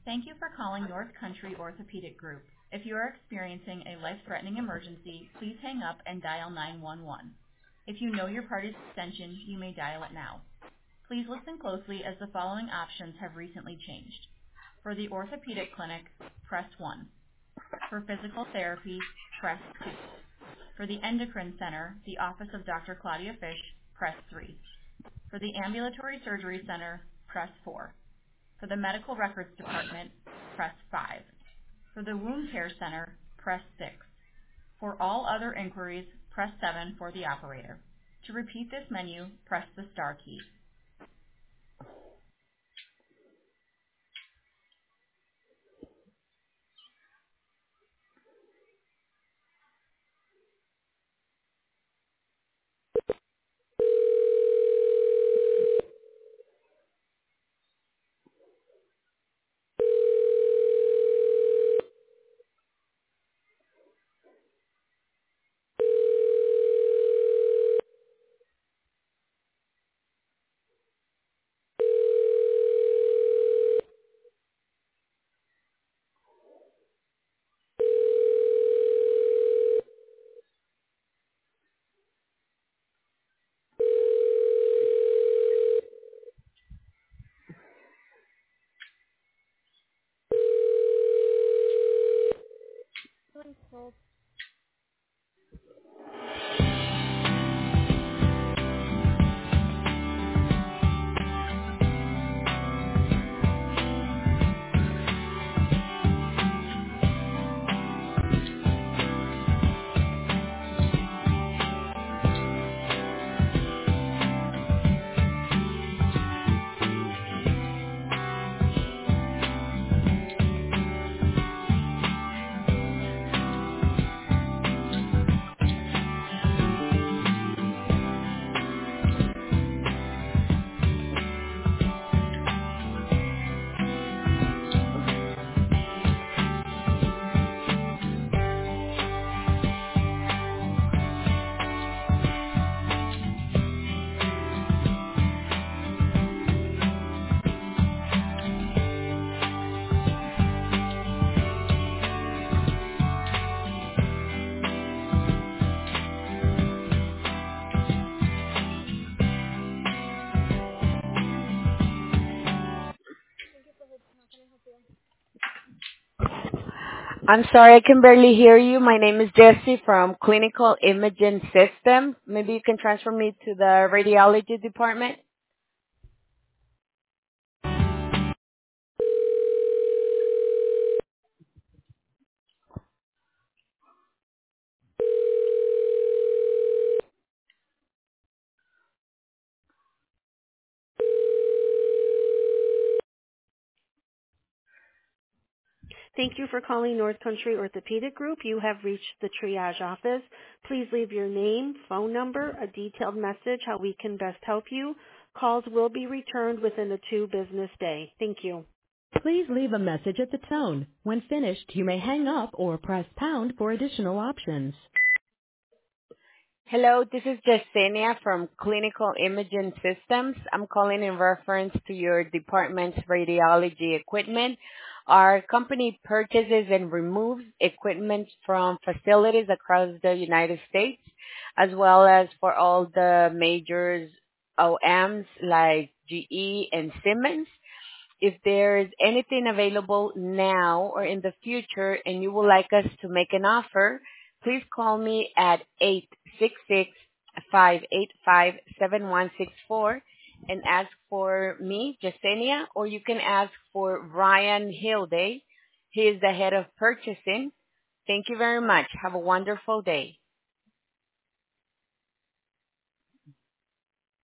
Thank you for calling North Country Orthopedic Group. If you are experiencing a life-threatening emergency, please hang up and dial 911. If you know your party's extension, you may dial it now. Please listen closely as the following options have recently changed. For the orthopedic clinic, press 1. For physical therapy, press 2. For the endocrine center, the office of Dr. Claudia Fish, press 3. For the ambulatory surgery center, press 4. For the medical records department, press 5. For the wound care center, press 6. For all other inquiries, press 7 for the operator. To repeat this menu, press the star key. I'm sorry, I can barely hear you. My name is Jessie from Clinical Imaging System. Maybe you can transfer me to the radiology department. Thank you for calling North Country Orthopedic Group. You have reached the triage office. Please leave your name, phone number, a detailed message how we can best help you. Calls will be returned within a 2 business day. Thank you. Please leave a message at the tone. When finished, you may hang up or press pound for additional options. Hello, this is Yesenia from Clinical Imaging Systems. I'm calling in reference to your department's radiology equipment. Our company purchases and removes equipment from facilities across the United States, as well as for all the majors OMs like GE and Siemens. If there's anything available now or in the future and you would like us to make an offer, please call me at 866-585-7164 and ask for me, Yesenia, or you can ask for Ryan Hilday. He is the head of purchasing. Thank you very much. Have a wonderful day.